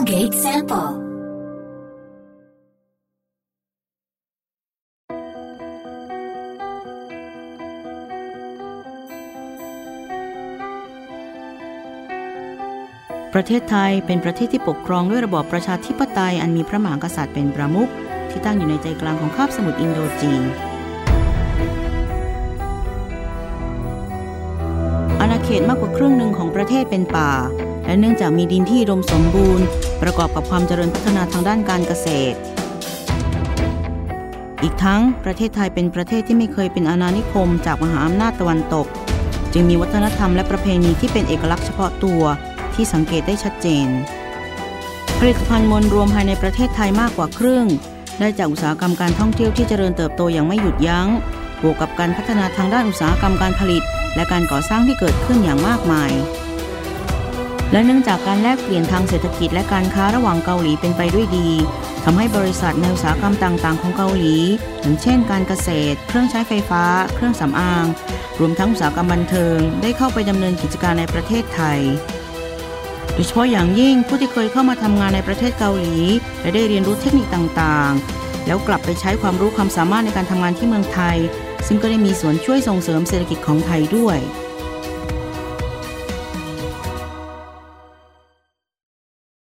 Colgate Sample ประเทศไทยเป็นประเทศที่ปกครองด้วยระบอบประชาธิปไตยอันมีพระมหากษัตริย์เป็นประมุขที่ตั้งอยู่ในใจกลางของคาบสมุทรอินโดจีนอาณาเขตมากกว่าครึ่งหนึ่งของประเทศเป็นป่าและเนื่องจากมีดินที่อุดมสมบูรณ์ประกอบกับความเจริญพัฒนาทางด้านการเกษตรอีกทั้งประเทศไทยเป็นประเทศที่ไม่เคยเป็นอาณานิคมจากมหาอำนาจตะวันตกจึงมีวัฒนธรรมและประเพณีที่เป็นเอกลักษณ์เฉพาะตัวที่สังเกตได้ชัดเจนผลิตภัณฑ์มวลรวมภายในประเทศไทยมากกว่าครึ่งได้จากอุตสาหกรรมการท่องเที่ยวที่เจริญเติบโตอย่างไม่หยุดยั้งบวกกับการพัฒนาทางด้านอุตสาหกรรมการผลิตและการก่อสร้างที่เกิดขึ้นอย่างมากมายและเนื่องจากการแลกเปลี่ยนทางเศรษฐกิจและการค้าระหว่างเกาหลีเป็นไปด้วยดีทำให้บริษัทในอุตสาหกรรมต่างๆของเกาหลีอย่างเช่นการเกษตรเครื่องใช้ไฟฟ้าเครื่องสำอางรวมทั้งอุตสาหกรรมบันเทิงได้เข้าไปดำเนินกิจการในประเทศไทยโดยเฉพาะอย่างยิ่งผู้ที่เคยเข้ามาทำงานในประเทศเกาหลีและได้เรียนรู้เทคนิคต่างๆแล้วกลับไปใช้ความรู้ความสามารถในการทำงานที่เมืองไทยซึ่งก็ได้มีส่วนช่วยส่งเสริมเศรษฐกิจของไทยด้วย